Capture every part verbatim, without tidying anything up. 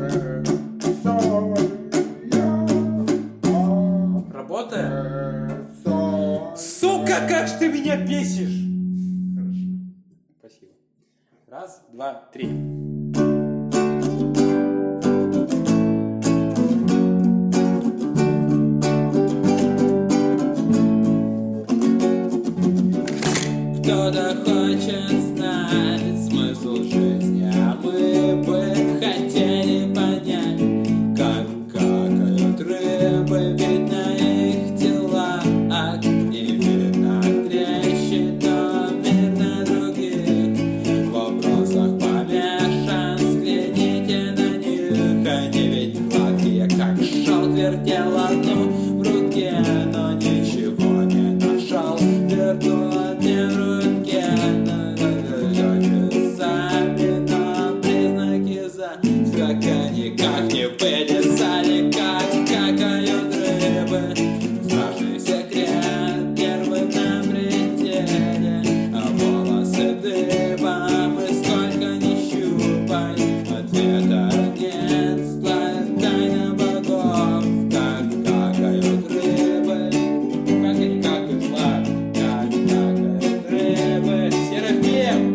Работает? Сука, как ж ты меня бесишь! Хорошо. Спасибо. Раз, два, три. Кто-то хочет знать смысл жизни, а мы бы хотели понять, как какают рыбы, видно их тела, не видно трещин, но мир на других вопросах помешан, взгляните на них, они ведь гладкие, как шелк, вертел одну в руке, но ничего не нашел, вертует не в руке. Никак не вылезали, как какают рыбы. Страшный секрет, первый на пределе, а волосы дыбом, и сколько ни щупай, ответа нет, злая тайна богов. Как какают рыбы, как они какают, зла, как какают рыбы. Серафим!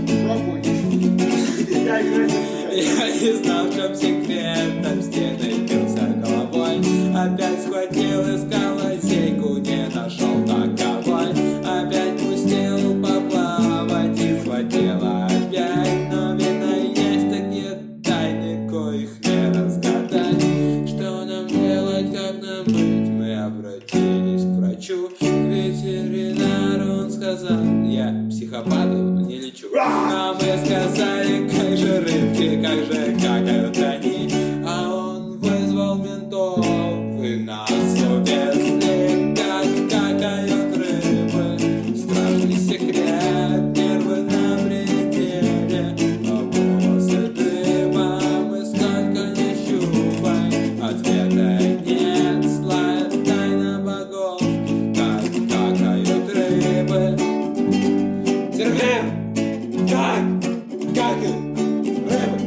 Я не знал, в чем секрет, там стены бился головой. Опять схватил, искал лазейку, не нашел таковой. Опять пустил поплавать и схватил опять. Но видно, есть такие тайны, коих не разгадать. Что нам делать, как нам быть? Мы обратились к врачу, к ветеринару. Он сказал, я психопатов не лечу. А мы сказали, как же рыбки, как же какают они. А он вызвал ментов и нас увезли. Как какают рыбы, страшный секрет, нервы на пределе, а волосы дыбом, и сколько ни щупай, ответа нет, злая тайна богов. Как какают рыбы. Сергей! Как? Как? Рыбы?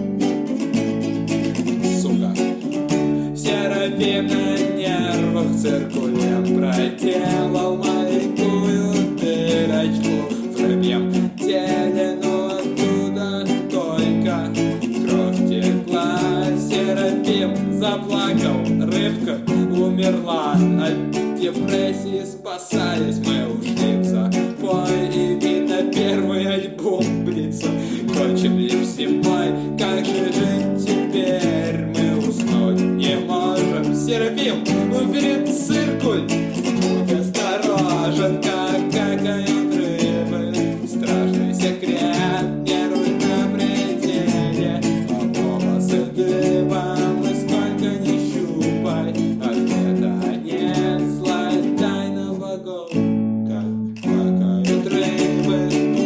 Сука. Серафим на нервах циркулем проделал маленькую дырочку в рыбьем теле, но оттуда только кровь текла. Серафим заплакал, рыбка умерла. От депрессии спасались, мы ушли в запой, и видно первый альбом Блица кончим лишь зимой. Как же жить теперь, мы уснуть не можем. Серафим, убери циркуль, будь осторожен, как какают рыбы. Страшный секрет, нервы на пределе, а волосы дыбом, и сколько ни щупай, ответа нет, злая тайна богов. Как какают рыбы,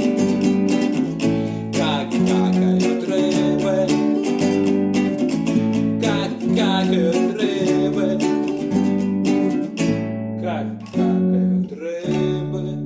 как какают рыбы, как какают рыбы, как какают рыбы.